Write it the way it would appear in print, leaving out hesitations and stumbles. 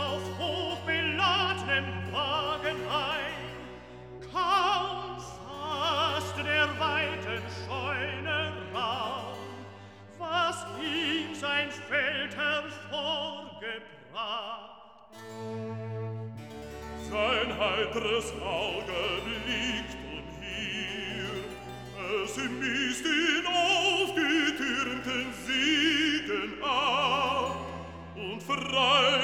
auf hochbeladnem Wagen ein. Kaum fasst der weiten Scheune Raum, was ihm sein Feldherr vorgebracht. Sein heiteres Auge blickt umher, es misst ihn aufgetürmten Siegen ab und frei